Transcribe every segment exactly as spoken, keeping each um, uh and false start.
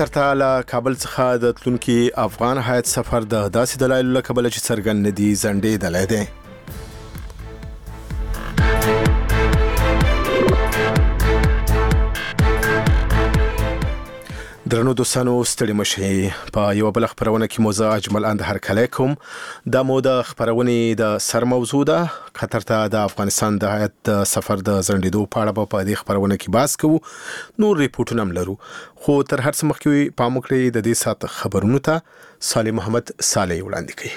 قطر ته له کابل څخه د تلونکي افغان هیات سفر د داسې دلایلو له کبله چې څرګند نه دي ځنډېدلی دی. درنو دوستانو ستړي مشئ. په یو بل خبرونه کې موزه اجمل اند هرکلی کوم. د مو د خبرونې د سر موضوع ده. قطر ته د افغانستان د هیات د سفر د ځنډېدو په اړه په دې خبرونه کې بحث کوو. نور ریپورټونه هم لرو، خو تر هر څه مخکې پام وکړئ د دې ساعت خبرونو ته. صالح محمد صالح وړاندې کوي.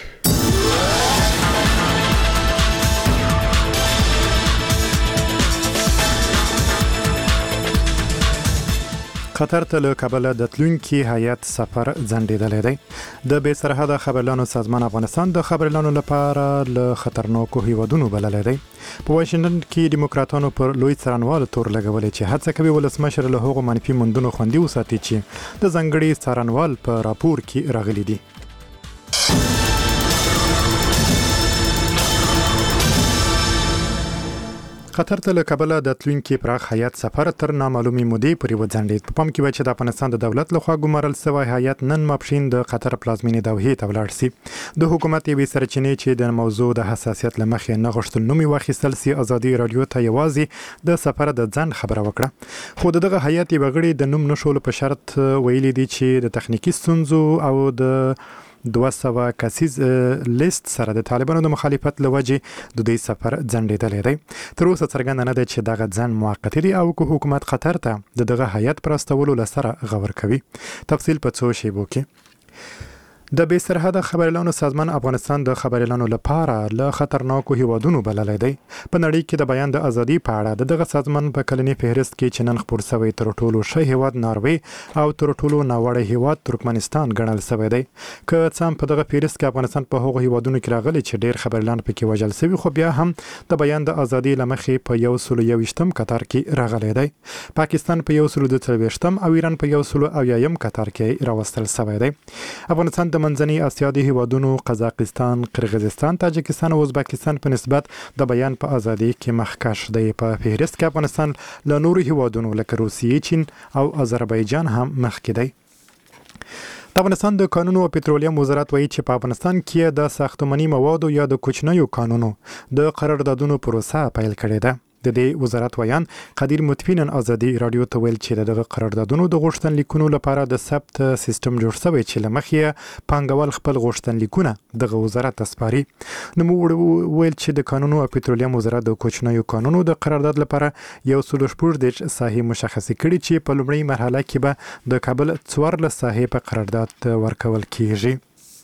قطر ته له کابل د تلونکي هیات سفر ځنډېدلی دی. د بې سرحده خبرلانو سازمان افغانستان د خبرلانو لپاره له خطرناکو هیوادونو بللی دی. په واشنګټن کې دیموکراتانو پر لوی څارنوال تور لګولې چې هڅه کوي ولسمشر له هغو منفي موندنو خوندي وساتي چې د ځانګړي څارنوال په راپور کې راغلي دي. قطر ته له کابل د تلونکي پراخ هیات سفر تر نامعلومې مودې پورې وځنډېد. په پام کې وای چې د افغانستان د دولت لخوا ګمارل شوی هیات نن ماپښین د قطر پلازمینې دوحې ته ولاړ شي. د حکومت یوې سرچینې چې د موضوع د حساسیت له مخې نه غوښتل نوم یې واخیستل سي ازادي رادیو ته یوازې د سفر د ځنډ خبره وکړه. خو دغه هیات یې وګړي د نوم نشول په شرط ویلي دي چې د تخنیکی ستونزو او د دوه سوه کسیز لیست سره د طالبانو د مخالفت لوجې د دې سفر ځنډېدلی دی. تر اوسه څرګنده نه ده چې دغه ځنډ موقتي دی او که حکومت قطر ته د دغه هیات پر استولو له سره غور کوي. تفصیل په څو شیبو کې. د بې سرحده خبرلانو سازمان افغانستان د خبرلانو لپاره له خطرناکو هیوادونو بللی دی. په نړۍ کې د بیان د ازادي په اړه د دغه سازمان په کلني فهرست کې چې نن خپور شوی تر ټولو ښه هیواد ناروې او تر ټولو ناوړه هیواد ترکمنستان ګڼل شوی دی. که څه هم په دغه فهرست کې افغانستان په هغو هیوادونو کې راغلی چې ډیر خبرلان پکې وژل شوي، خو بیا هم د بیان د ازادي له مخې په یو سلو یویشتم قطار کې راغلی دی. پاکستان په یو سلو دوه څلوېښتم او ایران په یو سلو اویایم قطار کې راوستل شوی دی. افغانستان د منځنۍ اسیا د هیوادونو قزاقستان، قرغیزستان، تاجکستان او ازبکستان په نسبت د بیان په ازادي کې مخکښ دی. په فهرست کې افغانستان له نورو هیوادونو لکه روسیې، چین او آذربایجان هم مخکې دی. د افغانستان د کانونو او پټرولیم وزارت وایي چې په افغانستان کې د ساختماني موادو یا د کوچنیو کانونو د قراردادونو پروسه پیل کړې ده. د دې وزارت ویان قدیر مطفینن ازادي رادیو ته ویل چې دغه قراردادونو د غوښتنلیکونو لپاره د ثبت سیستم جوړ شوی چې له مخې پانګوال خپل غوښتنلیکونه دغه وزارت ته سپاري. نو موږ ویل چې د کانونو او پټرولیم وزارت د کوچنیو کانونو د قرارداد لپاره یو سل شپږ دېرش ساحې مشخصې کړي چې په لومړۍ مرحله کې به د کابل څوارلس ساحې په قرارداد ورکول کیږي.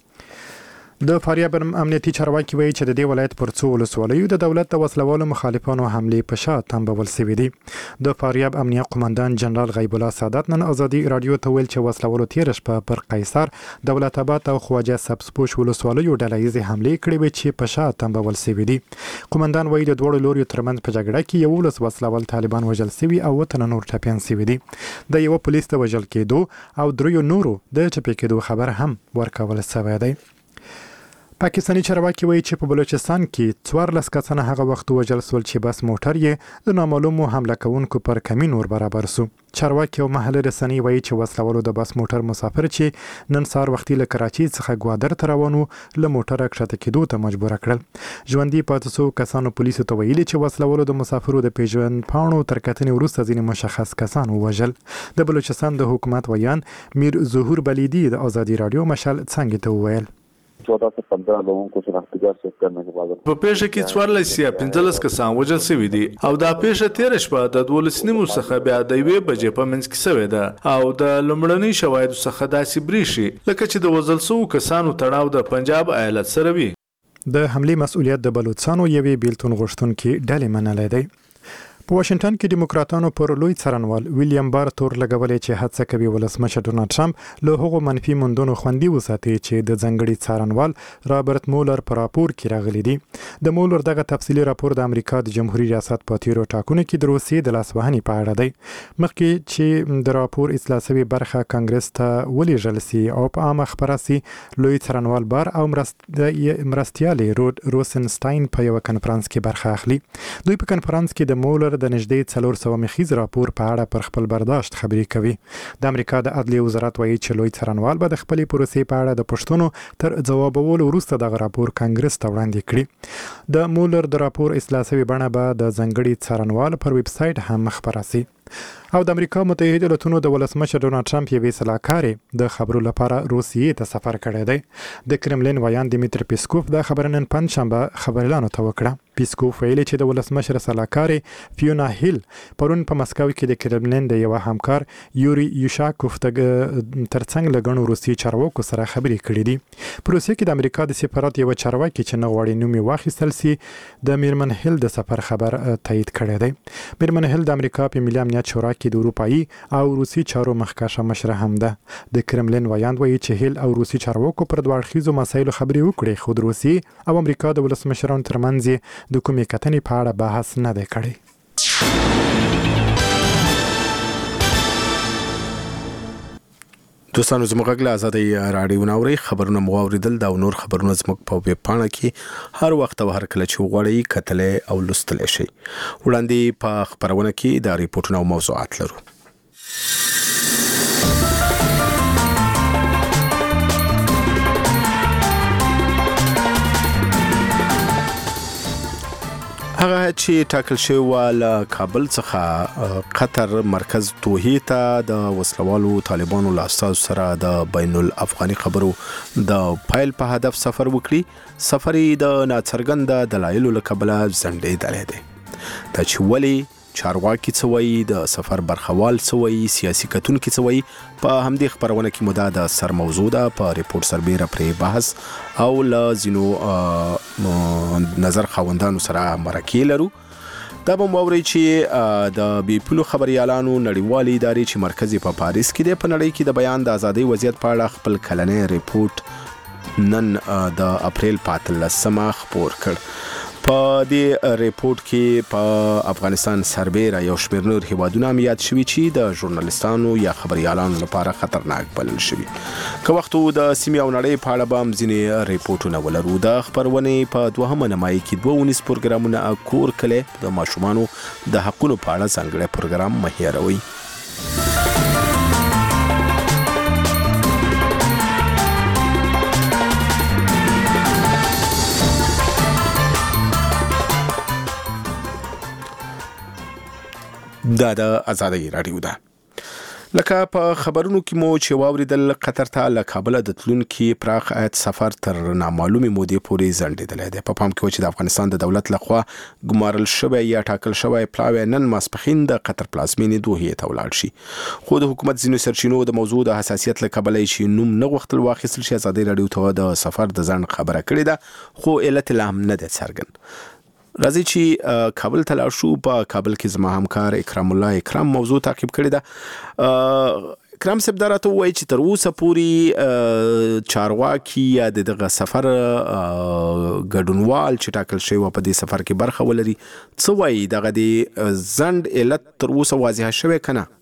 د فاریاب امنیتي چارواکي وایي چې د دې ولایت پر څو ولسوالیو د دولت د وسلوالو مخالفانو حملې په شا تنبول شوي دي. د فاریاب امنیه قومندان جنرال غیب الله سادات نن ازادي رادیو ته ویل چې وسلوالو تېره شپه پر قیصر، دولت آباد او خواجه سبزپوش ولسوالیو ډله ییزې حملې کړې وې چې په شا تنبول شوي دي. قومندان وایي د دواړو لوریو ترمنځ په جګړه کې یولس وسلوال طالبان وژل شوي او اووه تنه نور ټپیان شوي دي. د یوه پولیس د وژل کېدو او دریو نورو د ټپي کېدو خبر هم ورکول شوی دی. پاکستاني چارواکي وایي چې په بلوچستان کې څوارلس کسانه هغه وخت وژل شول چې بس موټر یې د نامعلومو حمله کوونکو پر کمین ور برابر سو. چارواکي او محلي رسنۍ وایي چې وسلوالو د بس موټر مسافر چې نن سهار وختي له کراچۍ څخه ګوادر ته روان وو له موټره کښته کېدو ته مجبوره کړل. ژوندي پاتې څو کسانو پولیسو ته ویلي چې وسلوالو د مسافرو د پیژند پاڼو تر کتنې وروسته ځینې مشخص کسان ووژل. د بلوچستان د حکومت ویان میر ظهور بلیدي د ازادي رادیو مشال څنګه ته وویل चौदह से पंद्रह लोगों को शनाख्तीकार चेक करने के बाद په پیښه کې څوارلس یا پنځلس کسان وژل شوي دي او دا پیښه تېره شپه د دولس نیمو څخه بیا د یوې بجې په منځ کې شوې ده او د لومړنۍ شواهدو څخه داسې بریښي لکه چې د وژل شوو کسانو تړاو د پنجاب ایالت سره وي. د حملې مسؤلیت د بلوچستانو یوې بیلتون غوښتونکي ډلې منلی دی. په واشنګټن کې دیموکراتانو پر لوی څارنوال ویلیام بار تور لګولې چې هڅه کوي ولسمشر ډونالډ ټرمپ له هغو منفي موندنو خوندي وساتي چې د ځانګړي څارنوال رابرټ مولر په راپور کې راغلي دي. د مولر دغه تفصیلي راپور د امریکا د جمهوریت ریاست په تیرو ټاکنو کې د روسیې د لاسوهنې په اړه دی. مخکې چې د راپور اصلاح شوې برخه کانګرس ته ولېږل سي او په عامه خپره سي، لوی څارنوال بار او مرستیالي رود روسنسټاین په یوه کنفرانس کې برخه اخلي. دوی په کنفرانس کې د مولر مولر د نږدې څلور سوه مخیز راپور په اړه پر خپل برداشت خبرې کوي. د امریکا د عدلیې وزارت وایي چې لوی څارنوال به د خپلې پروسې په اړه د پوښتنو تر ځوابولو وروسته دغه راپور کانګرس ته وړاندې کړي. د مولر د راپور اصلاح شوې بڼه به د ځانګړي څارنوال پر ویب سایټ هم خپره شي. او د امریکا متحده ایالاتونو د ولسمشر ډونالد ټرمپ یوې سلاکارې د خبرو لپاره روسیې ته سفر کړی دی. د کرملین ویان دیمیتر پیسکوف دا خبره نن پنځشنبه خبريالانو ته وکړه. پیسکوف ویلي چې د ولسمشر سلاکارې فیونا هیل پرون په مسکو کې د کرملین د یو همکار یوري یوشاکوف ترڅنګ له ګڼو روسي چارواکو سره خبرې کړې دي. په روسیې کې د امریکا د سفارت یو چارواکي چې نه غواړي نوم یې واخیستل سي د میرمن هیل د سفر خبر تایید کړی دی. میرمن هیل د امریکا په ملي امنیت شورا کې د اروپایي او روسي چارو مخکښه مشره هم ده. د کرملین ویاند وایي چې هیل او روسي چارواکو پر دوه اړخیزو مسایلو خبرې وکړي، خو د روسي او امریکا د ولسمشرانو ترمنځ د کومې کتنې په اړه بحث نه دی کړی. دوستانو زموږ غږ له آزادۍ راډیو ناوري خبرونه مو اوریدل دا نور خبرونه زموږ په ویب پاڼه کې هر وخت او هر کله چې وغواړئ کتلې او لوستلی شئ. وړاندې په خبرونه کې دا ریپورتونه او موضوعات لرو. هغه چې ټاکل شوی و له کابل څخه قطر مرکز دوحې ته د وسلوالو طالبانو له استازو سره د بین الافغاني خبرو د پایل په هدف سفر وکړي. سفر یې د ناڅرګند دلایلو له کبله ځنډېدلی دی. دا چې ولې چارواکي څه وایي، د سفر برخوال څه وایي، سیاسي کتونکي څه وایي، په همدې خبرونه کې مو دا د سر موضوع ده. په ریپورت سربیره پرې بحث او له ځینو نظر خاوندانو سره مرکې لرو. دا به مو اورئ چې د بي پي لو خبريالانو نړیوالې ادارې چې مرکز په پاریس کې دی په نړۍ کې د بیان د ازادۍ وضعیت په اړه خپل کلنی ریپورت نن د اپریل په اتلسمه خپور کړ. په دې ریپورت کې په افغانستان سربیره یو شمېر نور هیوادونه هم یاد شوي چې د ژورنالیستانو یا خبريالانو لپاره خطرناک بلل شوي. که وخت د سیمې او نړۍ په اړه به هم ځینې ریپورتونه ولرو. د خپرونې په دوهمه نیمایي کې دوه ونیز پروګرامونه کور کلی د ماشومانو د حقونو په اړه ځانګړی پروګرام مه هېروئ. دا د آزادۍ راډیو ده. لکه په خبرونو کې مو چې واوریدل قطر ته له کابل د تلونکي پراخ عاید سفر تر نامعلومې مودې پورې ځنډېدلی دی. په پام کې و چې د افغانستان د دولت لخوا ګمارل شوی یا ټاکل شوی پلاوی نن ماسپښین د قطر پلازمینې دوحې ته ولاړ شي. خو د حکومت ځینو سرچینو د موضوع د حساسیت له کبله چې نوم نه غوښتل واخیستل شي آزادۍ راډیو ته د سفر د ځنډ خبره کړې ده، خو علت لا هم نه دی څرګند. راځي چې کابل ته لاړ شو. په کابل کې زما همکار اکرام الله اکرام موضوع تعقیب کړې ده. اکرام صاحب دا راته ووایي چې تر اوسه پورې چارواکي یا دغه سفر ګډونوال چې ټاکل شوی و په دې سفر کې برخه ولري څه وایي، دغه د ځنډ علت تر اوسه واضح شوی که نه؟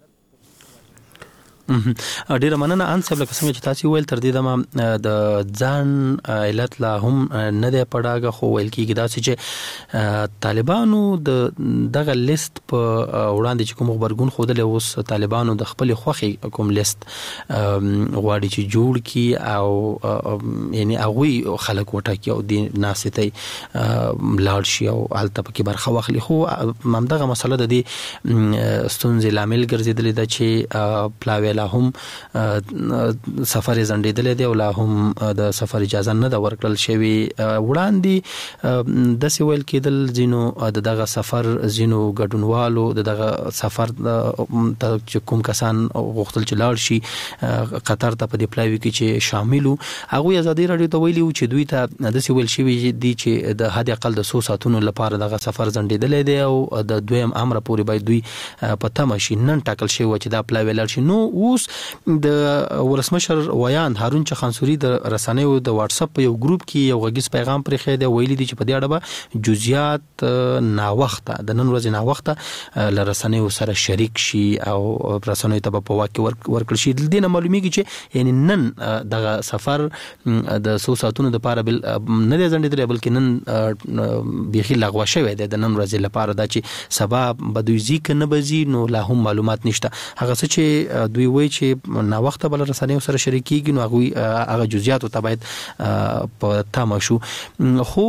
ډیره مننه ان صاحب، لکه څنګه چې تاسو ویل تر دې دمه د ځان علت لا هم نه دی پړاګه، خو ویل کېږي دا چې طالبانو د دغه لیست په وړاندې چې کوم خبرګون خوده اوس طالبانو د خپل خوخي کوم لیست غواړي چې جوړ کی او یعنی هغه خلک وټاکي او د ناسته لاړ شي او الته پکې برخه واخلي. خو ممدغه مسله د دې ستونزې لامل ګرځیدلې ده چې پلاوی لا هم سفر زندیدل دی او لا هم د سفر اجازه نه دا ورکړل شوی. وړاندې د سویل کېدل زینو دغه سفر زینو ګډونوالو دغه سفر د کوم کسان غوښتل چې لاړ شي قطر ته په دی پلاوی کې چې شاملو هغه آزادۍ راډیو ته ویلي چې دوی ته د سویل شوی دی چې د حد اقل د څو ساعتونو لپاره دغه سفر زندیدل دی او د دویم امر پورې باید دوی په تمه شي نن ټاکل شوی چې دا پلاوی لاړ شي. نو اوس د ولسمشر ویان هارون چخانسوري د رسنیو د واتس اپ په یو ګروپ کې یو غږیز پیغام پرې خې دی ویلي دي چې په دې اړه به جزئیات نا وخته د نن ورځې نا وخته ل رسنیو سره شریک شي او رسنیو ته په واقع ورکړ شي. د دې نه معلومیږي چې یعنی نن د سفر د څو ساعتونو د پاره بل نه دی ځنډېدلی بلکې نن بيخي لغوه شوی دی د نن ورځې لپاره دا چې سبا به دوی ځي که نه به ځي نو لا هم معلومات نشته. هغه څه چې دوی وایي چې نا وخته بل رسنیو سره شریکېږي نو هغوی هغه جزئیاتو ته باید په تمه شو. خو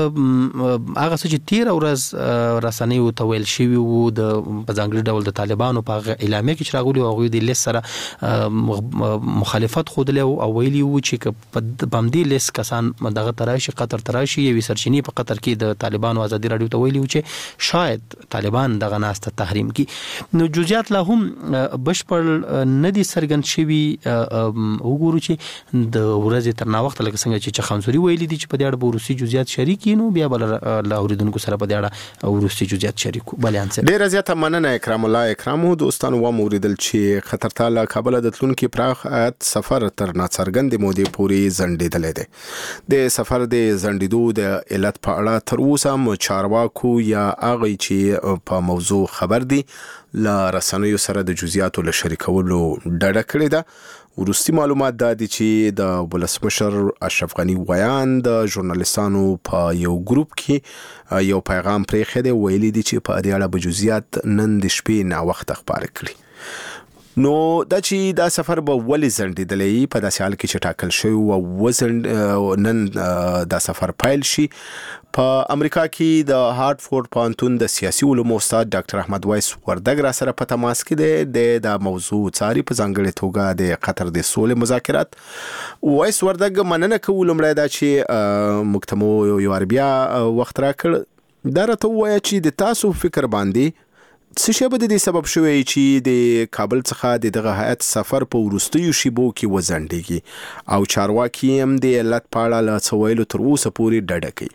هغه څه چې تېره ورځ رسنیو ته ویل شوي وو د په ځانګړي ډول د طالبانو په هغه اعلامیه کې چې راغلي وو هغوی د لیست سره مخالفت ښودلی او ویلي وو چې په همدې لیست کسان دغه ته راشي قطر ته راشي یوې سرچینې په قطر کې د طالبانو ازادي راډیو ته ویلي وو چې شاید طالبان دغه ناسته تحریم کړي. نو جزئیات لا هم بشپړ نه دي څرګند شوي. وګورو چې د ورځې تر ناوخته لکه څنګه چې چخانسوري ویلي دي چې په دې اړه به وروستي جزئیات شریک نو بیا به له اورېدونکو سره په دې اړه وروستي جزئیات شریک وو. بلې انسان ډېره زیاته مننه اکرام الله. اکرامو دوستانو و موریدل چې خطر تعالی کابل د تلونکي پراخ آیت سفر تر ناڅرګند مودې پورې ځنډېدلی دی. د سفر د ځنډېدو د علت په اړه تر اوسه هم چارواکو یا هغه چې په موضوع خبر دي له رسنیو سره د جزئیاتو له شریکولو ډډه کړې ده. وروستي معلومات دا دي چې د ولسمشر اشرف غني ویان د ژورنالیستانو په یو ګروپ کې یو پیغام پرې خې دی ویلي دي چې په دې اړه به جزئیات نن د شپې نا وخت خبر کړي. نو دا چې دا سفر به ولې ځنډېدلی په داسې حال کې چې ټاکل شوی او وزن نن دا سفر پیل شي. په امریکا کې د هارټفورد پوهنتون د سیاسي علومو استاد ډاکټر احمد وایس وردګ را سره په تماس کې دی. د موضوع څاري په ځانګړې توګه د قطر د سولې مذاکرات. وایس وردګ مننه کوو لومړی دا چې موږ ته مو یو بیا وخت راکړ. دا راته ووایه چې د تاسو فکر باندې څه شی به د دې سبب شوی چې د کابل څخه د دغه هیئت سفر په وروستیو شیبو کې وځنډېږي او چارواکي هم د علت په اړه له څه ویلو تر اوسه پورې ډډه کوي؟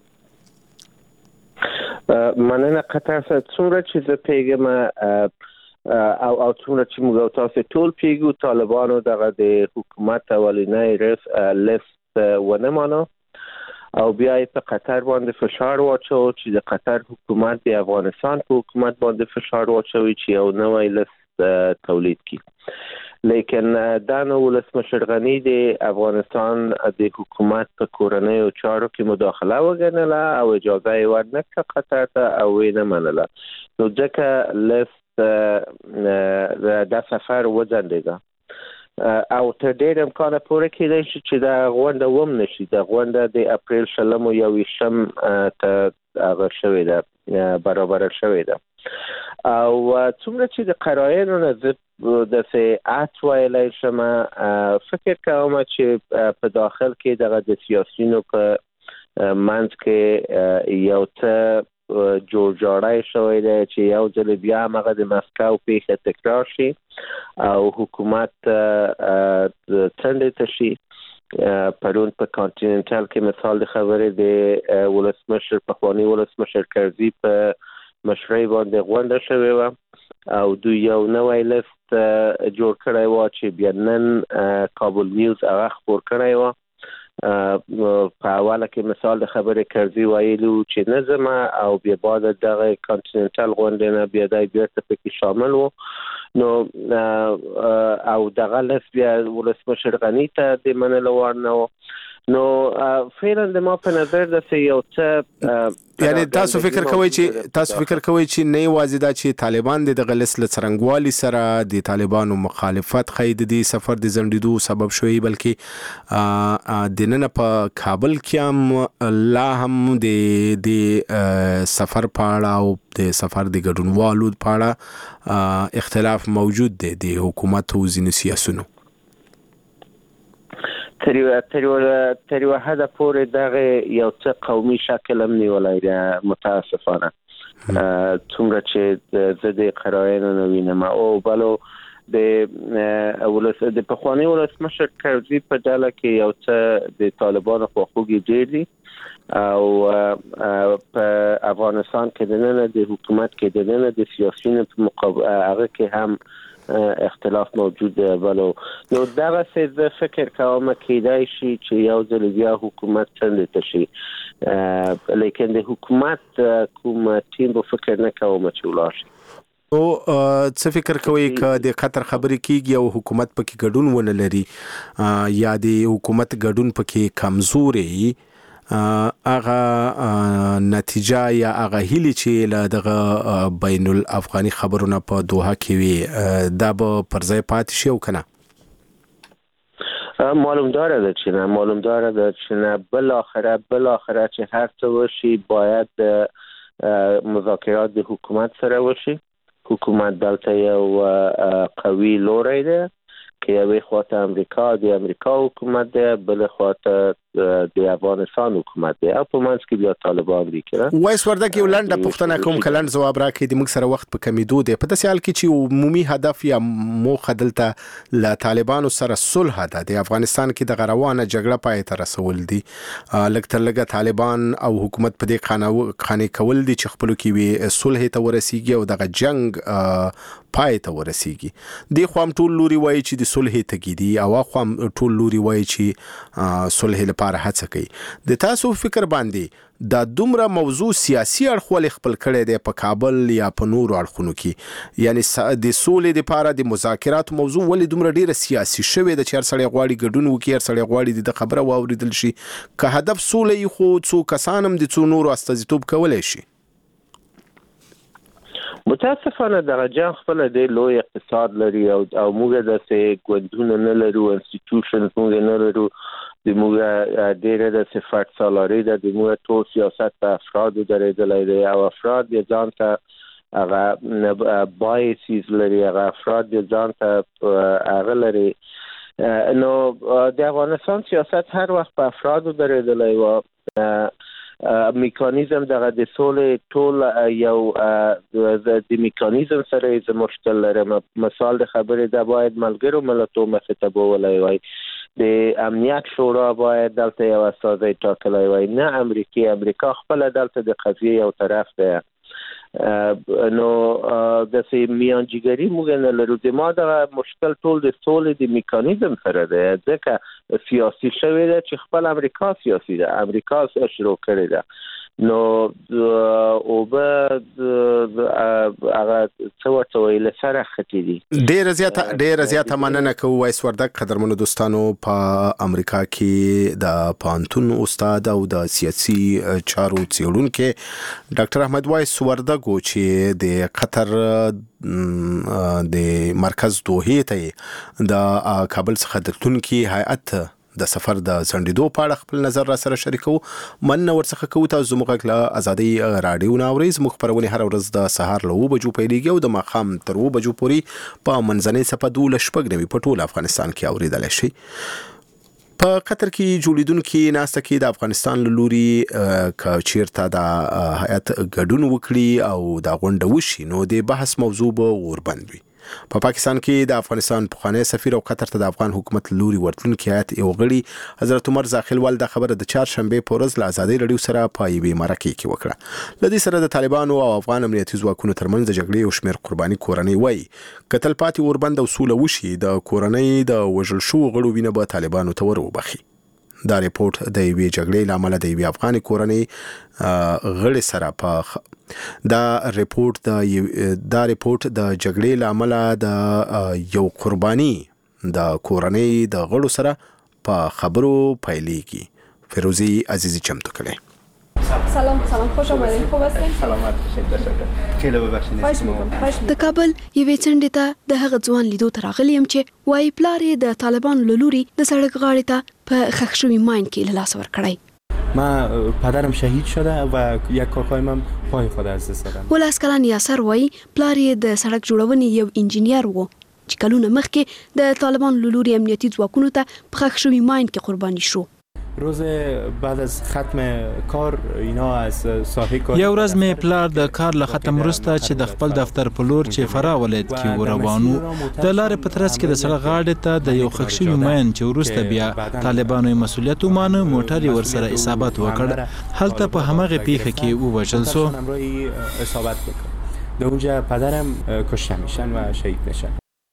مننه قطر صاحب. څومره چې زه پیږم او او څومره چې موږ تاسو ټول پیږو طالبانو دغه د حکومت اولنی رئیس لیست ونه مانو او بیا په قطر باندې فشار واچو چې د قطر حکومت د افغانستان په حکومت باندې فشار واچوي چې یو نوی لیست تولید کړي. لیکن دا نو ولسمشر غني د افغانستان د حکومت په کورنیو چارو کې مداخله وګڼله او اجازه یې ورنکړه قطر ته او یې نه منله. نو ځکه لیست دا سفر وځنډېده او تر ډېر امکانه پورې کېدای شي چې دا غونډه وم نشي. دا غونډه د اپریل شلم او یویشتم ته هغه شوې ده برابره شوې ده. او څومره چې د قراینو نه زه داسې ات ویلی شم فکر کوم چې په داخل کې دغه د سیاسیونو په منځ کې یو څه جوړجاړی شوی دی چې یو ځل بیا هغه د مسکو پیښه تکرار شي او حکومت څنډې ته شي. پرون په کانټیننټل کې مثال د خبرې د ولسمشر پخواني ولسمشر کرزي په مشرۍ باندې غونډه شوې وه او دوی یو نوی لیست جوړ کړی و چې بیا نن کابل نیوز هغه خپور کړی و. په اوله کې مثال د خبرې کرزي ویلو چې نه ځمه او بیا بعد دغه کانټیننټل غونډې نه بیا دی بیرته پکې شامل و. نو او دغه لیست بیا ولسمشر غني ته د منلو وړ نه و. نو فعلا د ما په نظر داسې یو څه یعنی تاسو فکر کوئ چې تاسو فکر کوئ چې نه یوازې دا چې طالبان د دغه لیست له څرنګوالي سره د طالبانو مخالفت ښیي د دې سفر د ځنډېدو سبب شوی بلکې د نن په کابل کې هم لا هم د د سفر په اړه او د سفر د ګډونوالو په اړه اختلاف موجود دی د حکومت او ځینو سیاسونو. تر یو تر یو تر یو حد پورې دغه یو څه قومي شکل هم نیولای دی متاسفانه. څومره چې زه د قراینو نه وینم او بلو د ولس د پخوانی ولسمشر کرزي په ډله کې یو څه د طالبانو خواخوږي ډېر دي او په افغانستان کې د نن د حکومت کې د نن د سیاسيونو په مقابل هغه کې هم اختلاف موجود دی ولو نو دغه څه زه فکر کوم کېدای شي چې یو ځل بیا حکومت څنګه تشي لیکن د حکومت کوم ټیم په فکر نه کوم چې ولاړ شي. او څه فکر کوي ک د قطر خبرې کیږي او حکومت پکې ګډون ونه لري یا د حکومت ګډون پکې کمزوري هغه نتیجه یا هغه هیلي چې له دغه بین الافغاني خبرونه په دوحه کې وي دا به پر ځای پاتې شي او کنه؟ معلوم داره ده چې نه معلوم داره ده چې نه بالاخره بالاخره چې هر څه وشي باید مذاکرات د حکومت سره وشي. حکومت دلته یو قوي لوری ده که یوې خواته امریکا د امریکا حکومت ده بل خواته د افغانستان حکومت ده او په منځ کې بیا طالبان دي کنه. وایس وردک یو لنډه پوښتنه کوم کلند جواب راکړي د موږ سره وخت په کمیدو دی په داسې حال کې چې عمومي هدف یا موخه دلته له طالبانو سره صلح ده د افغانستان کې د روانه جګړه پای ته رسول دي لږ تر لږه طالبان او حکومت په دې خانه کول دي چې خپل کې وي صلح ته ورسیږي او دغه جنگ پای ته ورسیږي. دی خو هم ټول لوري وایي چې د صلح ته دي او خو هم ټول لوري وایي چې صلح لپاره هڅه کوي. د تاسو فکر باندې دا دومره موضوع سیاسي اړخ خپل کړي دی په کابل یا په نورو اړخونو کې یعنی د سولې لپاره د مذاکرات موضوع ولې دومره ډیره سیاسي شوې د چیر سړی غواړي ګډون وکړي هر سړی غواړي د خبره واوریدل شي که هدف سولې خو څو کسانم د څو نورو استازیتوب کولای شي؟ متاسفانه دغه جنگ خپل د لوی اقتصاد لري او او موږ د سه ګوندونه نه لرو انسټیټیوشنز موږ نه لرو د موږ ډیره د صفات سالاري د موږ ټول سیاست په افراد درېدلای دی او افراد یې ځان ته هغه بایسیز لري هغه افراد یې ځان ته هغه لري. نو د افغانستان سیاست هر وخت په افراد درېدلای و میکانیزم دغه د سولې ټول یو د میکانیزم سره یې مشکل لري. مثال د خبرې د باید ملګرو ملتونو مخې ته بولای وای د امنیت شورا باید دلته یو استازی ټاکلی وای نه امریکا امریکا خپل دلته د قضیه یو طرف ده. نو د سي میانجیګری موږ نه لرو د ما د مشکل ټول د سولې د میکانیزم سره ده ځکه سیاسي شوی ده چې خپل امریکا سیاسي ده امریکا شروع کړی ده. نو او به هغه څو څو له سره ختی دي ډیر زیات ډیر زیات مننه کوم وایس وردک قدرمنو دوستانو په امریکا کې د پانتون استاد او د سیاسي چارو څیړونکو ډاکټر احمد وایس وردک چې د قطر د مرکز دوحه ته د کابل څخه د تونکي هیئت د سفر د ځنډېدو په اړه خپل نظر را سره شریکو. من ورڅخه کوو تاسو زموږ له ازادي رادیو ناوري زموږ خبرونه هر ورځ د سهار له اوه بجو پیلېږي او د ماښام تر اوه بجو پورې په منځنۍ صفه دولس شپږ نوي په ټول افغانستان کې اوریدلی شي. په قطر کې جوړیدونکو ناسته کې د افغانستان له لوري ک چیرته د هیئت ګډون وکړي او د غونډه وشي نو د بحث موضوع به وربند وي. په پاکستان کې د افغانستان پخوانی سفیر او قطر ته د افغان حکومت لوري ورتلونکي هیئت یو غړي حضرت عمر زاخیلوال د خبره د چهارشنبه په ورځ له ازادي رادیو سره په یوې مرکې کې وکړه. لدې سره د طالبانو او افغان امنیتي ځواکونو ترمنځ د جګړې او شمیر قرباني کورنۍ وای قتل پاتې وربند او سوله وشي د کورنۍ د وژل شو غړو وینه به طالبانو ته وروبخي. دا ریپورت د یوې جګړې لامل د یوې افغاني کورنۍ غړي سره په دا ریپورت د دا ریپورت د جګړې لامل د یو قرباني د کورنۍ د غړو سره په خبرو پیلېږي. فیروزی عزیزی چمتو کړي. سلام سلام خوش آمدید خوب هستین سلامت باشید تشکر خیلی ببخشید خواهش می‌کنم. د کابل یوې څنډې ته د هغه ځوان لیدو ته راغلی یم چې وایي پلار یې د طالبانو له لوري د سړک غاړې ته په ښخ شوي ماین کې له لاسه ورکړی. ما پدرم شهید شده و یک کاکایم هم پای خود از دست دادم. ولس کلن یاسر وایي پلار یې د سړک جوړونې یو انجینیر و چې کلونه مخکې د طالبانو له لوري امنیتي ځواکونو ته په ښخ شوي ماین کې قرباني شو. روز بعد از ختم کار اینا از ساحه کار یو ورځ مې پلار د کار له ختم وروسته چې د خپل دفتر په لور چې فرا ولایت کې وروانو د لارې په ترڅ کې د سړک غاړې ته د یو ښخ شوي ماین چې وروسته بیا طالبانو یې مسؤلیت ومانه موټر یې ورسره اصابت وکړ هلته په همغه پیښه کې ووژل سو. اصابت وکړ. در اونجا پدرم کشته میشن و شهید میشن.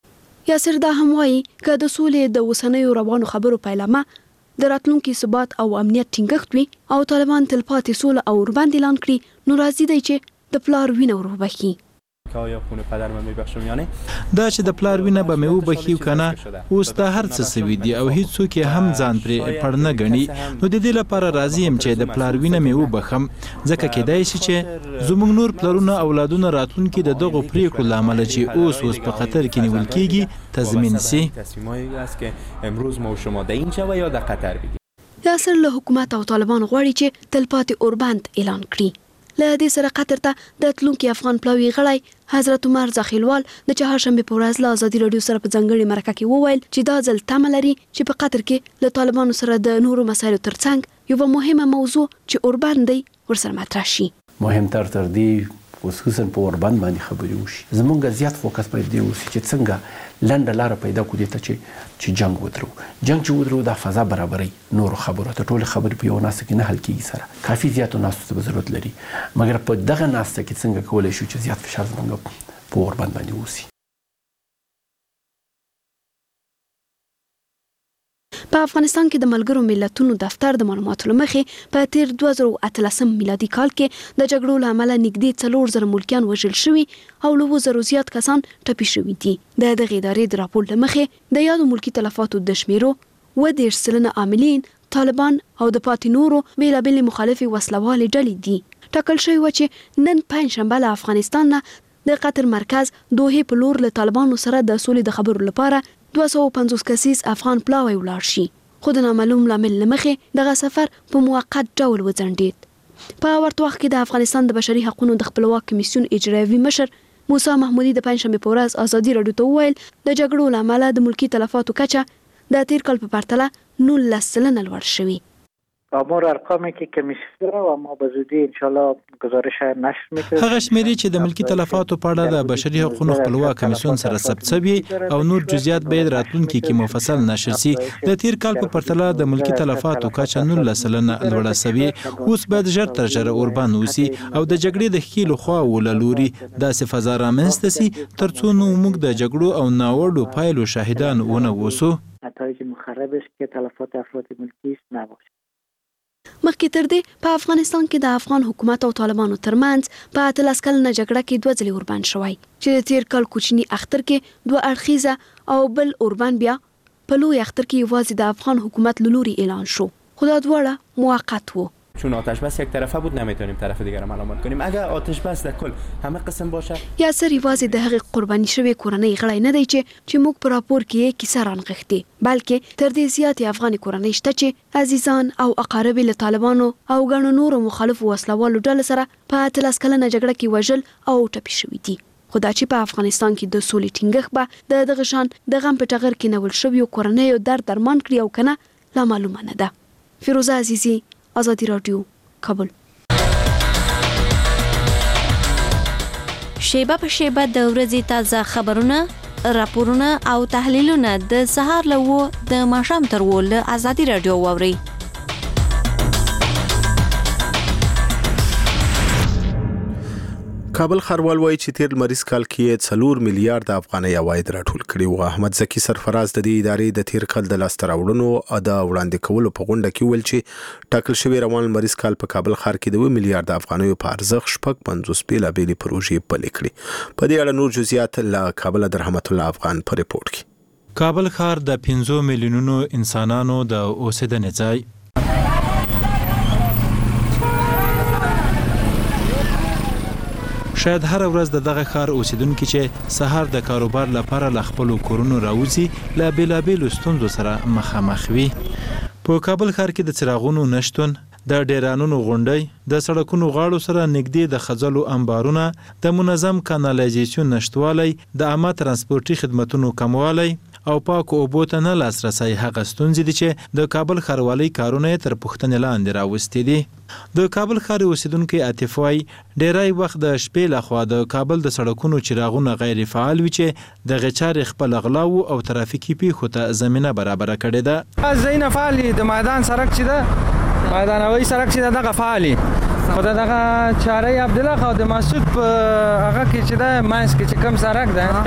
یاسر دا هم وایي که د سولې د اوسنیو روانو خبرو پیلامه د راتلونکي ثبات او امنیت ټینګښت وي او طالبان تلپاتې سوله او ورباندې اعلان کړي نو راځي دی چې د پلار وینه ور وبخي. آیا خون پدرم میبخشم یا نه؟ دا چې د پلار وینه به مې وبخي کنه اوس دا هر څه سوي دي او هیڅ څوک هم ځان پرې پړ نه غني. نو د دې لپاره راضي يم چې د پلار وینه مې وبخم ځکه کېدای شي چې زموږ نور پلرونه اولادونه راتلونکي د دغه پریکړو لامل چې اوس اوس په خطر کې نیول کېږي تضمین سي. تصمیمایی است که امروز ما و شما در اینجا و یا در قطر بگیریم. یاسر له حکومت او طالبان غواړي چې تلپاتې اوربند اعلان کړي. له دې سره قطر ته د تلونکي افغان پلاوي غړی حضرت عمر زاخیلوال د چهارشنبه په ورځ له ازادي رادیو سره په ځنګړي مرکه کې وویل چې دا ځل تمه لري چې په قطر کې له طالبانو سره د نورو مسایلو ترڅنګ یو مهمه موضوع چې اوربند دی ورسره مطرح شي. مهمتر تر دې خصوصا په اوربند باندې خبرې وشي. زمونږ زیات فوکس باید دی وشي چې څنګه لنډه لاره پیدا کړو ته چې چې جنگ ودرو جنگ چې ودرو د فضا برابرۍ نور خبرو ته ټول خبرې په یو ناسته کې نه حل کیږي. سره کافي زیاتو ناسته ته ضرورت لري مګر په دغه ناسته کې څنګه کولای شو چې زیات فشار زمونږ په اوربند باندې وشي. په افغانستان کې د ملګرو ملتونو دفتر د معلوماتو لمخې په تیر دوه زره اتلسم میلادي کال کې د جګړو له امله نږدې څلور زره ملکیان وژل شوي او له اووه زرو زیات کسان ټپي شوي دي. د دغې ادارې د راپور لمخې د یادو ملکي تلفاتو د شمیرو اووه دېرش سلنه عاملین طالبان او د پاتې نورو بېلابېلې مخالفې وسلوالې ډلې دي. ټاکل شوی وه چې نن پنجشنبه له افغانستان نه د قطر مرکز دوحې په لور له طالبانو سره د سولې د خبرو لپاره دوه سوه پنځوس کسیز افغان پلاوی ولاړ شي. خو د نامعلوم لامل له مخې دغه سفر په موقت ډول وځنډېد. په ورته وخت کې د افغانستان د بشري حقوقو د خپلواک کمیسیون اجرایوي مشر موسی محمودي د پنجشنبه په ورځ ازادي رادیو ته وویل د جګړو له امله د ملکي تلفاتو کچه د تیر کال په پرتله نولس سلنه لوړ شوي. آمار ارقامی که کمیسیون داره و ما به زودی انشالله گزارش نشر میکنیم. هغه شمیرې چې د ملکي تلفاتو په اړه د بشري حقوقو خپلواک کمیسیون سره ثبت شوي او نور جزئیات به راتلونکي کې مفصل نشر شي. د تیر کال په پرتله د ملکي تلفاتو کچه نولس سلنه لوړه شوې. اوس باید ژر تر ژره اوربند وسی او د جګړې د ښکیلو خواوو له لوري داسې فضا رامنځته سي ترڅو نو موږ د جګړو او ناوړو پایلو شاهدان ونه اوسو. نتایج مخرب است که تلفات افراد ملکی است نباشه. مخکې تر دې په افغانستان کې د افغان حکومت او طالبانو ترمنځ په اتلس کلنه جګړه کې دوه ځلې اوربند شوی چې د تیر کال کوچني اختر کې دوه اړخیزه او بل اوربند بیا په لوی اختر کې یوازې د افغان حکومت له لوري اعلان شو. خو دا دواړه موقت وو. چون آتش بس یک طرفه بود نمیتونیم طرف دیگر رو ملامت کنیم. اگر آتش بس در کل همه قسم باشه یاسر یوازې د هغې قرباني شوې کورنۍ غړی نه دی چې چې موږ په راپور کې یې کیسه رانغښتې بلکې تر دې زیاتې افغاني کورنۍ شته چې عزیزان او اقارب له طالبانو او ګڼو نورو مخالفو وسلوالو ډلو سره په اتلس کلنه جګړه کې وژل او ټپي شوي دي. خو دا چې په افغانستان کې د سولې ټینګښت به د دغه شان د غم په ټغر کې نول شویو کورنیو درد درمان کړي او کنه لا معلومه نه ده. فیروزه عزیزی، ازادي رادیو، کابل. شیبه په شیبه د ورځې تازه خبرونه، راپورونه او تحلیلونه د سهار له وو د ماښام تر وو له ازادي رادیو واورئ. کابل ښاروال وایي چې تیر لمریز کال کې څلور میلیارډ افغانۍ عواید راټول کړي وو. احمد زکی سرفراز د دې ادارې د تیر کال د لاسته راوړنو د وړاندې کولو په غونډه کې ویل چې ټاکل شوی روان لمریز کال په کابل ښار کې د اووه میلیارډ افغانیو په ارزښت شپږ پنځوس بېلابېلې پروژې پلي کړي. په دې اړه نور جزئیات له کابل د رحمت الله افغان په ریپورت کې. کابل ښار د پنځه میلیونونو انسانانو د اوسېدنې ځای شاید هر ورځ د دغه ښار اوسیدونکو چې سهار د کاروبار لپاره ل خپل کورونو راوځي ل بیلابېلو ستونزو سره مخامخ وي. په کابل ښار کې د څراغونو نشتون، د ډیرانونو غونډۍ، د سړکونو غاړو سره نږدې د خځلو انبارونه، د منظم کانالیزیشن نشټوالی، د عامه ترانسپورتي خدماتونو کموالی او پاکو اوبو ته نه لاسرسی هغه ستونزې دي چې د کابل ښاروالۍ کارونه تر پوښتنې لاندې راوستي دي. د کابل ښار اوسیدونکي عاطف وایي ډیری وخت د شپې لخوا د کابل د سړکونو چراغونه غیر فعال وي چې د غچارې خپل غلاو او ترافیکي پیښو ته زمینه برابره کړې ده. زینه فعالي د میدان سړک چې ده میدانوي سړک چې دغه فعالي خو دغه چارې عبدالله خو د مسعود په هغه کې چې ده ماینس کې چې کم سړک ده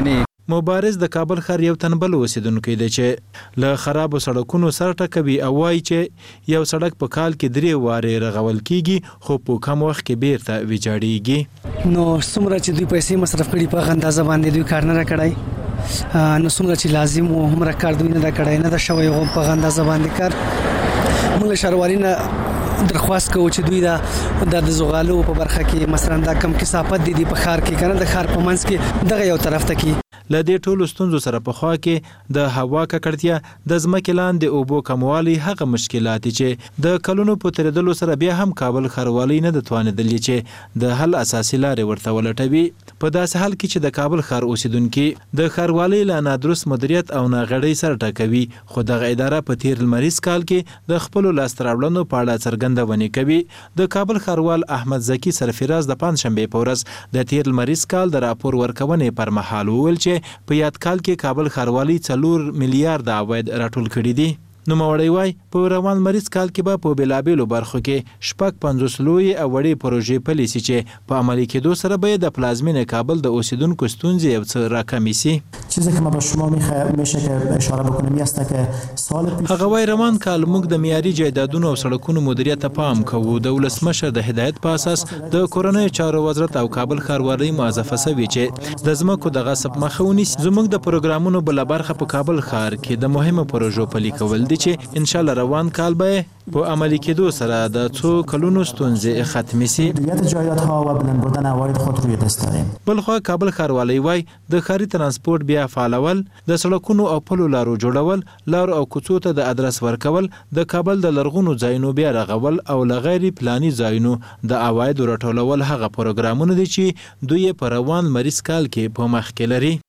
مبارز د کابل ښار یو تنبل اوسیدونکی دی چې له خرابو سړکونو سر ټکوي او وایي چې یو سړک په کال کې درې وارې رغول کیږي خو په کم وخت کې بیرته ویجاړیږي. نو څومره چې دوی پیسې مصرف کړي په اندازه باندې دوی کار نه راکړای، نو څومره چې لازم و هم را کار دوی نه دا کړای نه دا شوی غو په اندازه باندې کار. موږ شهروالینه درخواست کوو چې دوی دا د زغالو په برخه کې مثلا دا کم کثافت دي په ښار کې کنه د ښار په منځ کې دغه یو طرف ته کې له دې ټولو ستونزو سره په خوا کې د هوا ککړتیا، د ځمکې لاندې اوبو کموالی هغه مشکلات چې د کلونو په تیریدلو سره بیا هم کابل ښاروالۍ نه د توانېدلې چې د حل اساسي لارې ورته ولټوي. په داسې حال کې چې د کابل ښار اوسیدونکي د ښاروالۍ له نادرست مدیریت او ناغړۍ سره ټکوي، خو دغه اداره په تیر لمریز کال کې د خپلو لاسته راوړنو په اړه څرګندونې کوي. د کابل ښاروال احمد زکي سرفراز د پنځشنبې په ورځ د تیر لمریز کال د راپور ورکونې پر مهال وویل چې په یاد کال کې کابل ښاروالۍ څلور میلیارډ عواید راټول کړي دي. نوموړی وایي په روان مریض کال کې به په بېلابېلو برخو کې شپږ پنځوس لویې او وړې پروژې پلې سي چې په عملي کېدو سره به د پلازمینې کابل د اوسیدونکو ستونزې یو څه راکمې سي. چیزی که ما به شما میشه که اشاره بکنم است که سال پیش هغه وایي روان کال موږ د معیاري جایدادونو او سړکونو مدیریت ته پام کوو. د ولسمشر د هدایت په اساس د کورنیو چارو وزارت او کابل ښاروالۍ موظفه سوي چې د ځمکو د غصب مخه ونیسي. زموږ د پروګرامونو بله برخه په کابل ښار کې د مهمو پروژو پلي کول دي چې ان شاء الله روان کال به په عملي کېدو سره د څو کلونو ستونزې ختمې سي. مدیریت جایدادها و بلند بردن عواید خود روی دست داریم. بلخوا کابل ښاروالۍ وایي د ښاري ترانسپورت بیا فعالول، د سړکونو او پلو لارو جوړول، لارو او کوڅو ته د ادرس ورکول، د کابل د لرغونو ځایونو بیا رغول او له غیر پلاني ځایونو د عوایدو راټولول هغه پروګرامونه دي چې دوی په روان مریض کال کې په مخ کې لري.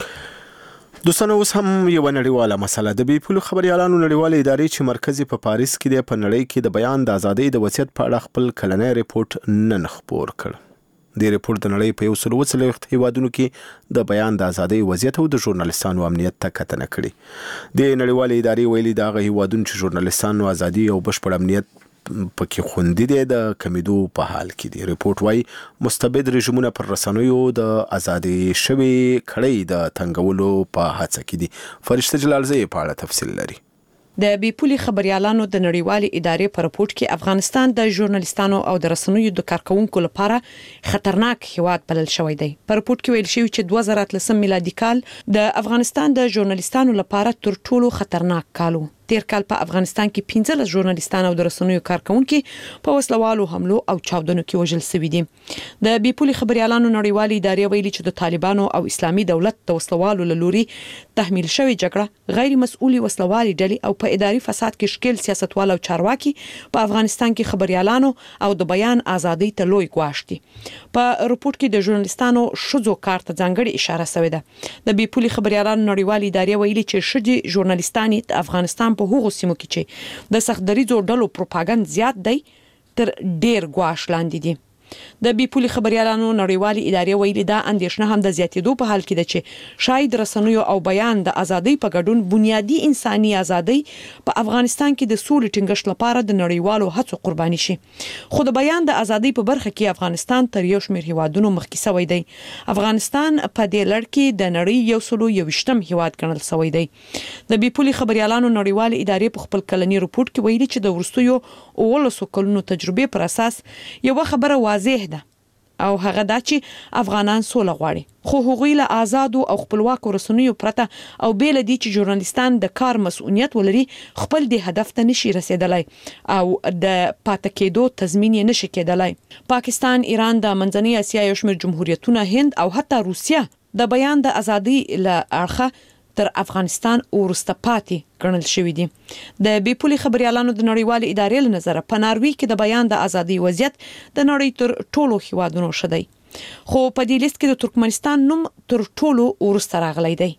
دوستانو اوس هم یو نړیواله مسله د بي پولو خبريالانو نړیواله ادارې چې مرکزي په پاریس کې د په نړۍ کې د بیان د ازادۍ د وصیت په اړه خپل کلنی ریپورت نن خپور کړ. د ریپورت د نړۍ په یو سل وڅلوېښت هیوادونو کې د بیان د ازادۍ وضعیت او د ژورنالیستانو امنیت ته کتنه کړې. د نړیواله ادارې ویلي دا غي هیوادونو چې ژورنالیستانو ازادي او بشپړ امنیت پکې خوندي دي د کمیدو په حال کې دي. ریپورت وايي مستبد رژیمونه پر رسنیو د ازادي شوي کړۍ د تنګولو په هڅه کې دي. فرشته جلالزی په اړه تفصیل لري. د بي پولي خبريالانو د نړیوالې ادارې په راپورټ کې افغانستان د ژورنالیستانو او د رسنیو د کارکونکو لپاره خطرناک هیواد بلل شوی دی. په راپورټ کې ویل شوی چې دوه زره اتلسم میلادي کال د افغانستان د ژورنالیستانو لپاره تر ټولو خطرناک کال و. تیر کال په افغانستان کې پنځلس ژورنالیستان او د رسنیو کارکونکو په وسلوالو حملو او چاودنو کې وژل شوي دي. د بي پولي خبريالانو نړیوالې ادارې ویلي چې د طالبانو او اسلامي دولت د وسلوالو لوري تحمیل شوی جګړه غیر مسؤلي وسلوالي ډلې او په اداري فساد کې شکل سیاستوال او چارواکي په افغانستان کې خبريالانو او د بیان ازادۍ ته لوی ګواښ دي. په راپورټ کې د ژورنالیستانو شذو کار ته ځانګړي اشاره شوې ده. د بي پولي خبريالانو نړیوالې ادارې ویلي چې شذې ژورنالیستانې د افغانستان په هغو سیمو کې چې د سختدریزو ډلو پروپاګاندا زیات دی تر ډیر ګواښ لاندې دي. د بي پولي خبريالانو نړیوالې ادارې ویلي دا اندېښنه هم د زیاتېدو په حال کې ده چې شاید رسنیو او بیان د ازادۍ په ګډون بنیادی انساني ازادۍ په افغانستان کې د سولې ټینګښت لپاره د نړیوالو هڅو قرباني شي. خو د بیان د ازادۍ په برخه کې افغانستان تر یو شمېر هیوادونو مخکې شوی دی. افغانستان په دې لړ کې د نړۍ یو سل او یوویشتم هیواد ګڼل شوی دی. د بي پولي خبريالانو نړیوالې ادارې په خپل کلنی راپورټ کې ویلي چې د ورستیو اوولسو کلونو تجربې پر اساس یو خبره واضح ده او هغه دا چې افغانان سوله غواړي، خو هغوی له آزاد او خپلواکو رسنیو پرته او بیل دي چې ژورنالیستان د کار مسؤلیت ولري خپل د هدف ته نشي رسیدلای او د پاتې کېدو تضمین نشي کېدلای. پاکستان، ایران، د منځنۍ اسیا یو شمېر جمهوریتونه، هند او حتی روسیه د بیان د ازادۍ له اړخه تر افغانستان ورسته پاتې ګڼل شوی دي. د بي پولي خبريالانو د نړیوالې ادارې له نظر په ناروی کې د بیان د ازادۍ وضعیت د نړۍ تر ټولو هیوادونو شدی، خو په دې لیست کې د ترکمنستان نوم تر ټولو ورسته راغلی دی.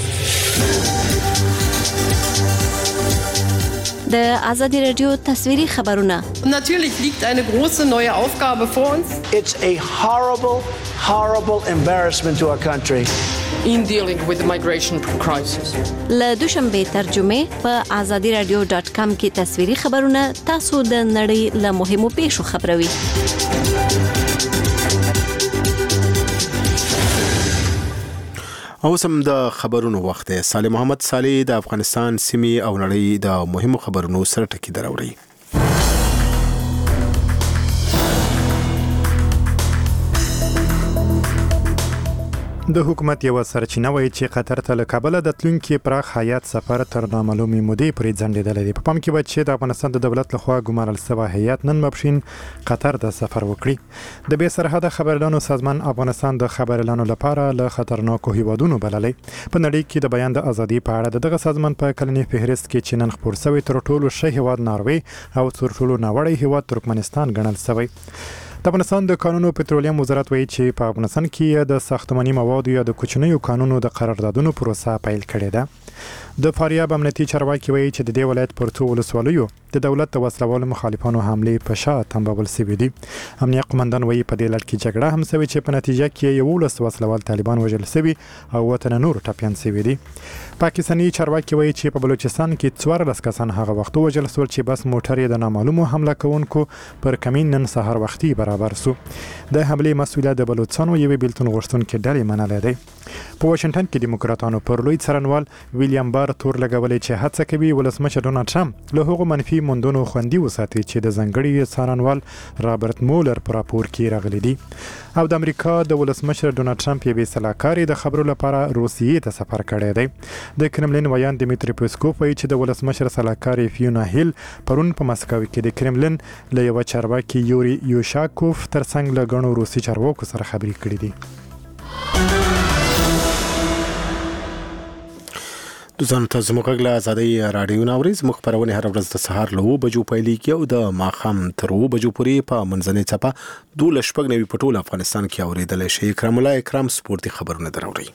د ازادي رادیو تصویري خبرونه. Natürlich liegt eine große neue Aufgabe vor uns. It's a horrible, horrible embarrassment to our country. In dealing with the migration crisis. له دوشنبه ترجمه په azadi radio dot com کې تصویري خبرونه تاسو د نړۍ له مهمو پیښو خبروي. او سم د خبرونو وخت دی. صالح محمد صالح د افغانستان سیمې او نړۍ د مهمو خبرونو سره ټکی دراوړي. د حکومت یو سرچینه وایي چې قطر ته له کابل د تلونکي پراخ هیات سفر تر نامعلومې مودې پورې ځنډېدلی دی. په پام کې باید چې د افغانستان د دولت لخوا ګمارل شوی هیات نن ماپښین قطر ته سفر وکړي. د بې سرحده خبريالانو سازمان افغانستان د خبريالانو لپاره له خطرناکو هیوادونو بللی. په نړۍ کې د بیان د ازادي په اړه دغه سازمان په کلني فهرست کې چې نن خپور شوی تر ټولو ښه هیواد ناروی او تر ټولو ناوړی هیواد ترکمنستان ګڼل شوی. د افغانستان د قانونو پټرولیم وزارت وایي چې په افغانستان کې د ساختماني موادو یا د کوچنیو قانونو د قراردادونو پروسه پیل کړې ده. د فاریاب امنیتي چارواکي وایي چې د دې ولایت پر څو ولسوالیو د دولت د وسلوالو مخالفانو حملې په شا تنبول شوي دي. امنیت قومندان وایي په دې لړ کې جګړه هم شوې چې په نتیجه کې یولس وسلوال طالبان وژل شوي او وطن نور ټپیان شوي دي. پاکستاني چارواکي وایي چې په بلوچستان کې څوارلس کسان هغه وخت وژل شول چې بس موټر یې د نامعلومو حمله کوونکو پر کمین نن سهار وختي برابر شو. د حملې مسؤلیت د بلوچستان یوې بیلتون غوښتونکي ډلې منلی دی. په واشنگټن کې دیموکراتانو پر لوی څارنوال ویلیام بار تور لګولې چې هڅه کوي ولسمشر ډونالد ټرمپ له هغو منفي موندنو خوندي وساتي چې د ځانګړي څارنوال رابرټ مولر په راپور کې راغلي دي. او د امریکا د ولسمشر ډونالد ټرمپ یوې سلاکارې د خبرو لپاره روسیې ته سفر کړی دی. د کرملین ویان دمیتری پیسکوف وایي چې د ولسمشر سلاکارې فیونا هیل پرون په مسکو کې د کرملین له یوه چارواکي یوري یوشاکوف ترڅنګ له ګڼو روسي چارواکو سره خبرې کړې دي. دوزانو ته زموږ غږ له ازادۍ راډیو نه اورئ. زموږ خپرونې هره ورځ د سهار له اوه بجو پیلېږي او د ماښام تر اوه بجو پورې په منځنۍ څپه دولس شپږ نوي په ټول افغانستان کې اورېدلی شي. اکرام الله اکرام سپورتي خبرونه دراوړي.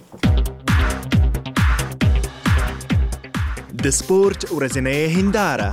د سپورت ورځنۍ هنداره.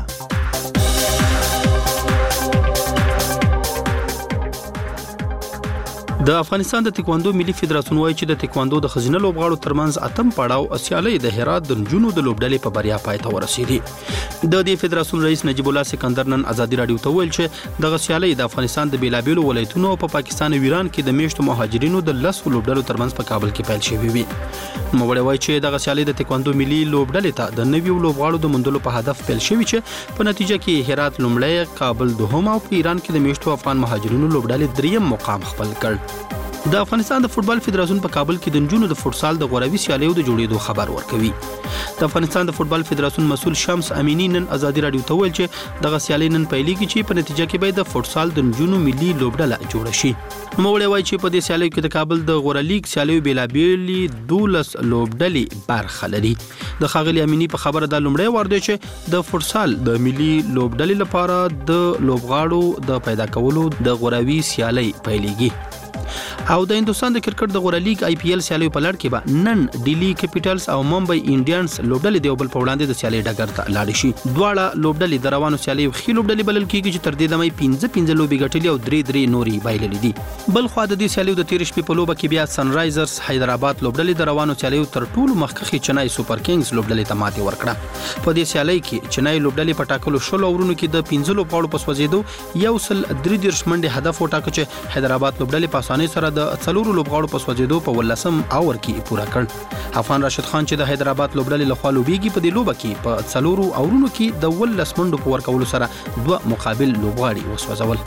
د افغانستان د تکواندو ملي فدراسیون وایي چې د تکواندو د خزینه لوبغاړو ترمنځ اتم پړاو سیالي د هرات د نجونو د لوبډلې په بریا پای ته ورسېدي. د دې فدراسیون رئیس نجیب الله سکندر نن ازادي راډیو ته ویل چې دغه سیالي د افغانستان د بیلابېلو ولایتونو او په پاکستان او ایران کې د میشتو مهاجرینو د لسو لوبډلو ترمنځ په کابل کې پیل شوې وي. نوموړی وایي چې دغه سیالي د تکواندو ملي لوبډلې ته د نویو لوبغاړو د موندلو په هدف پیل شوې چې په نتیجه کې هرات لومړی، کابل دوهم او په ایران کې د میشتو افغان مهاجرینو لوبډلې دریم مقام خپل کړ. د افغانستان د فوتبال فدراسیون په کابل کې د نجونو د فوتسال د غوراوي سیالیو د جوړېدو خبر ورکوي. د افغانستان د فوتبال فدراسیون مسؤل شمس امینی نن ازادي راډیو ته ویل چې دغه سیالي نن پیلېږي چې په نتیجه کې به د فوتسال د نجونو ملي لوبډله جوړه شي. نوموړی وایي چې په دې سیالیو کې د کابل د غوره لیګ سیالیو بیلابېلې دولس لوبډلې برخه لري. د ښاغلي امینی په خبره دا لومړی وار دی چې د فوتسال د ملي لوبډلې لپاره د لوبغاړو د پیدا کولو د غوراوي سیالي پیلېږي. او د هندستان د کرکټ د غوره لیګ آی پی ایل سیالیو په لړ کې به نن ډیلی کیپټلز او ممبئی انډینز لوبډلې د یو بل په وړاندې د سیالي ډګر ته لاړې شي. دواړه لوبډلې د روانو سیالیو ښې لوبډلې بلل کېږي چې تر دې دمه یې پنځه پنځه لوبې ګټلې او درې درې نورې بایللې دي. بل خوا د دې سیالیو د تېرې شپې په لوبه کې بیا سن رایزرز حیدرآباد لوبډلې د روانو سیالیو تر ټولو مخکښې چنای سوپر کینګز لوبډلې ته ماتې ورکړه. په دې سیالۍ کې چنای لوبډلې په ټاکلو شلو اورونو کې د پنځه لوبغاړو په سوځېدو یو سل درې دېرش منډې هدف وټاکه چې حیدرآباد لوبډلې په اسانۍ سره د څلورو لوبغاړو په سوځېدو په ولسم اور کې پوره کړ. افغان راشد خان چې د حیدرآباد لوبډلې لخوا لوبېږي په دې لوبه کې په څلورو اورونو کې د ولس منډو په ورکولو سره دوه مقابل لوبغاړي وسوځول.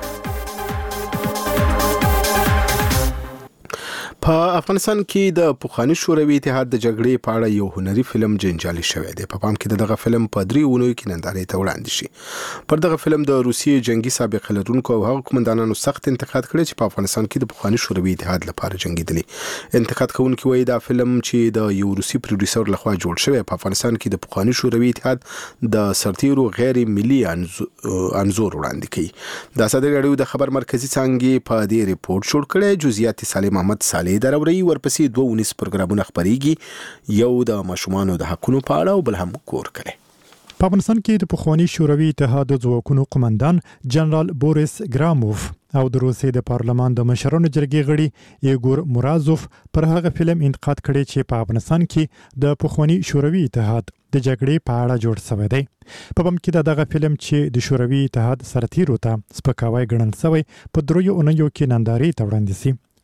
په افغانستان کې د پخوانی شوروي اتحاد د جګړې په اړه یو هنري فلم جنجالي شوی دی. په پام کې دغه فلم په درې اونیو کې نندارې ته وړاندې شي. پر دغه فلم د روسیې جنگي سابقه لرونکو او هغو قومندانانو سخت انتقاد کړی چې په افغانستان کې د پخوانی شوروي اتحاد لپاره جنگیدلي. انتقاد کوونکي وایي دا فلم چې د یو روسي پروډوسر لخوا جوړ شوی په افغانستان کې د پخوانی شوروي اتحاد د سرتیرو غیر ملي انځور وړاندې کوي. د ازادي راډیو د خبر مرکزی څانګې په دې ریپورت جوړ کړی. جزئیات صالح محمد صالح دراوړي. ورپسې دوه ونیس پروګرامونه خبرېږي، یو د ماشومانو د حقونو په اړه او بل هم کور کړي. په افغانستان کې د پخوانی شوروي اتحاد د ځواکونو قومندان جنرال بوریس ګراموف او د روسیې د پارلمان د مشرانو جرګې غړي ایګور مرازوف پر هغه فلم انتقاد کړی چې په افغانستان کې د پخوانی شوروي اتحاد د جګړې په اړه جوړ شوی دی. په بم کې دغه فلم چې د شوروي اتحاد سرتیرو ته سپکاوی ګڼل شوی په دریو اونیو کې نندارې ته وړاندې شي.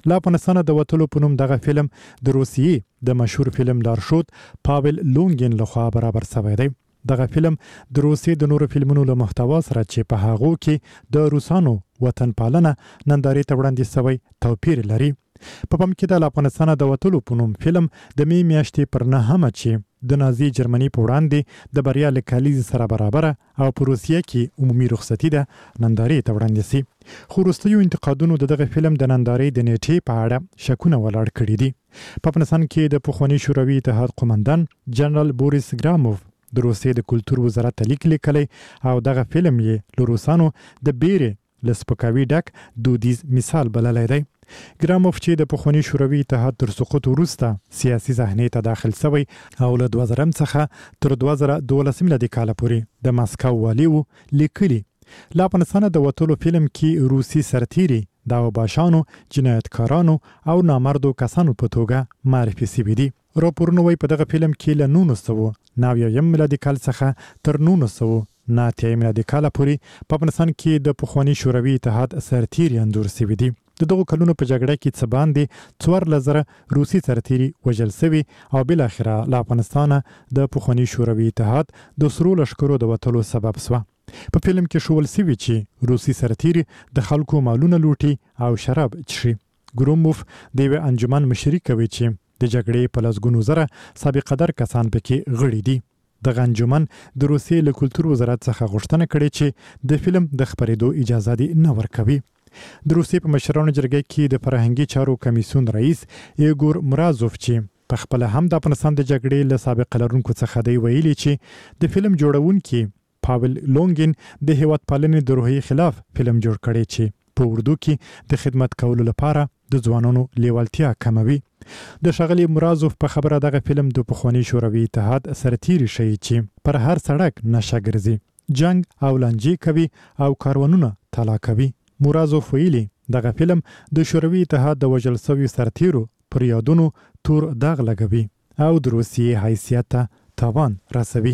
لا افغانستان د وټلو په نوم دغه فلم د روسیې د مشهور فلم لارښود پاول لونګین لخوا برابر شوی دی. دغه فلم د روسیې د نورو فلمونو له محتوا سره چې په هغو کې د روسانو وطن پالنه نندارې ته وړاندې شوی توپیر لري. په پام کې د افغانستان د وټلو په نوم فلم د می میاشتې پر نهمه چې د نازي جرمني په وړاندې د بریا له کلیز سره برابر او په روسیه کې عمومي رخصتي ده نندارې ته وړاندې سي. خو وروستیو انتقادونو د دغه فلم د نندارې د نیټې په اړه شکونه ولاړ کړي دي. په افغانستان کې د پخواني شوروي اتحاد قومندان جنرال بوریس ګراموف د روسیې د کلتور وزارت ته لیک لیکلی او دغه فلم یې له روسانو د بیرې له سپکاوي ډک دودیز مثال بللی دی. ګراموف چې د پخواني شوروي اتحاد تر سقوط وروسته سیاسي صحنې ته داخل شوی او له دوه زره څخه تر دوه زره دولس میلادي کال پورې د ماسکو والي و لیکلي. له افغانستان د وټلو فلم کې روسي سرتیري د اوباشانو جنایتکارانو او نامردو کسانو په توګه معرفي شوي دي. راپورونه وایي په دغه فلم کې له نولس سوه نوي اویم میلادي کال څخه تر نولس سوه نهه اتیا میلادي کال پورې په افغانستان کې د پخواني شوروي اتحاد سرتیري انځور شوي دي. د دغو کلونو په جګړه کې څه باندې څوارلس زره روسي سرتیري وژل شوي او بالاخره له افغانستانه د پخواني شوروي اتحاد د سرو لښکرو د وتلو سبب شوه. په فلم کې ښوول شوي چې روسي سرتیري د خلکو مالونه لوټي او شراب څښي. ګروموف د یوې انجمن مشري کوي چې د جګړې په لسګونو زره سابقه در کسان پکې غړي دي. دغه انجمن د روسیې له کلتور وزارت څخه غوښتنه کړې چې د فلم د خپرېدو اجازه دې نه ورکوي. د روسیې په مشرانو جرګه کې د فرهنګي چارو کمیسیون رئیس ایګور مرازوف چې په خپل هم د افغانستان د جګړې له سابقه لرونکو څخه دی ویلي چې د فلم جوړونکي پاول لونګین د هیواد پالنې د روحیې خلاف فلم جوړ کړي چې په اردو کې د خدمت کولو لپاره د ځوانانو لیوالتیا کموي. د ښاغلي مرازوف په خبره دغه فلم د پخواني شوروي اتحاد سرتیري ښیي چې پر هر سړک نشه ګرځي، جنگ او لانجې کوي او کاروانونه تالا کوي. مرازوف ویلي دغه فلم د شوروي اتحاد د وژل شویو سرتیرو پر یادونو تور داغ لګوي او د روسیې حیثیت ته تاوان رسوي.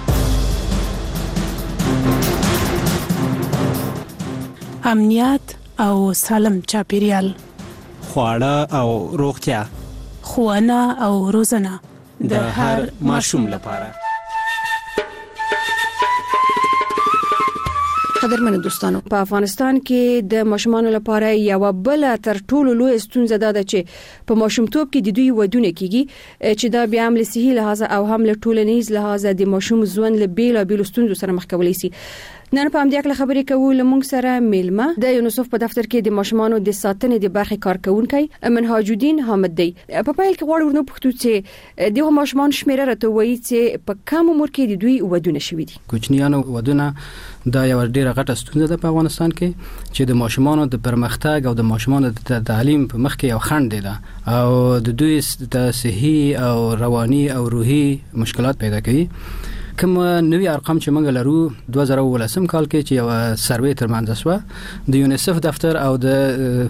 امنیت او سالم چاپیریال، خواړه او روغتیا، ښوونه او روزنه د هر ماشوم لپاره. قدرمن دوستانو، په افغانستان کې د ماشومانو لپاره یو بل تر ټولو لوی ستونزه ده چې په ماشومتوب کې د دوی ودونه کیږي چې دا بیا هم له صحي لحاظ او هم له ټولنیز لحاظ د ماشوم ژوند له بیل او بیل ستونزو سره مخ کولی شي. نن په همدې اړه خبرې کوو لمونږ سره میلمه د یونیسف په دفتر کې د ماشومانو د ساتنې د برخې کارکونکي منهاج الدین حامد دی. په پیل کې غواړو ورنو پوښتو چې دغه ماشومان شمیره راته وایي چې په کوم عمر کې د دوی ودونه شوي دي. کوچنیانو ودونه دا یو ډیره غټه ستونزه ده په افغانستان کې چې د ماشومانو د پرمختګ او د ماشومانو د تعلیم په مخ کې یو خنډ ده او د دوی د صحي او رواني او روحي مشکلات پیدا کوي. کوم نوې ارقام چې موږ لرو دوه زره ولسم کال کې چې یو سروې ترمنځ شو د یونیسف دفتر او د